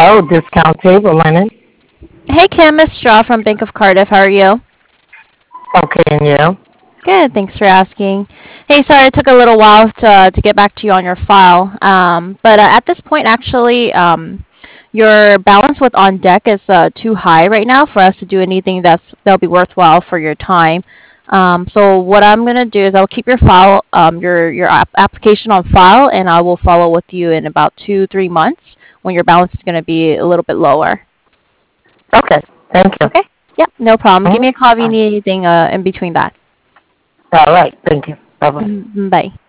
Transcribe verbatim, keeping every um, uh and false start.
Hello, discount table linen. Hey Kim, it's Straw from Bank of Cardiff. How are you? Okay, and you? Good, thanks for asking. Hey, sorry it took a little while to to get back to you on your file. Um, but uh, at this point, actually, um, your balance with on deck is uh, too high right now for us to do anything that's that'll be worthwhile for your time. Um, so what I'm gonna do is I'll keep your file, um, your your app- application on file, and I will follow with you in about two three months when your balance is gonna be a little bit lower. Okay, thank you. Okay? Yep, no problem. Give Mhm. me a call if you All need anything uh, in between that. right, thank you. Bye bye. Mhm, bye.